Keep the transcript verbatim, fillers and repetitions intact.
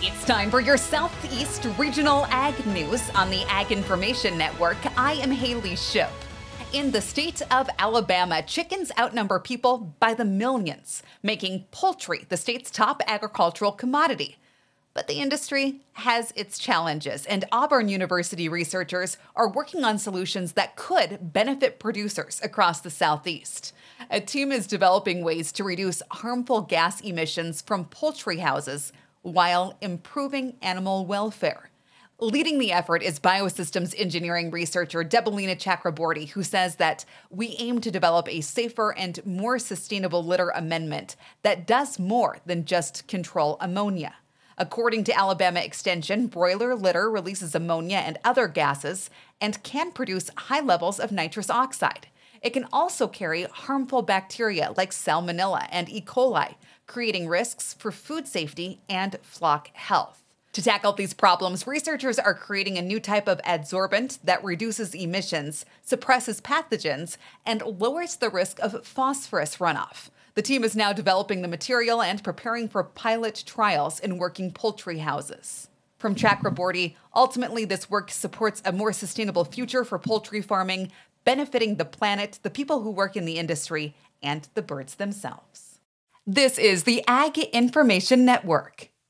It's time for your Southeast Regional Ag News on the Ag Information Network. I am Haley Ship. In the state of Alabama, chickens outnumber people by the millions, making poultry the state's top agricultural commodity. But the industry has its challenges, and Auburn University researchers are working on solutions that could benefit producers across the Southeast. A team is developing ways to reduce harmful gas emissions from poultry houses while improving animal welfare. Leading the effort is biosystems engineering researcher Debelina Chakraborty, who says that we aim to develop a safer and more sustainable litter amendment that does more than just control ammonia. According to Alabama Extension, broiler litter releases ammonia and other gases and can produce high levels of nitrous oxide. It can also carry harmful bacteria like Salmonella and E. coli, creating risks for food safety and flock health. To tackle these problems, researchers are creating a new type of adsorbent that reduces emissions, suppresses pathogens, and lowers the risk of phosphorus runoff. The team is now developing the material and preparing for pilot trials in working poultry houses. From Chakraborty, ultimately this work supports a more sustainable future for poultry farming, benefiting the planet, the people who work in the industry, and the birds themselves. This is the Ag Information Network.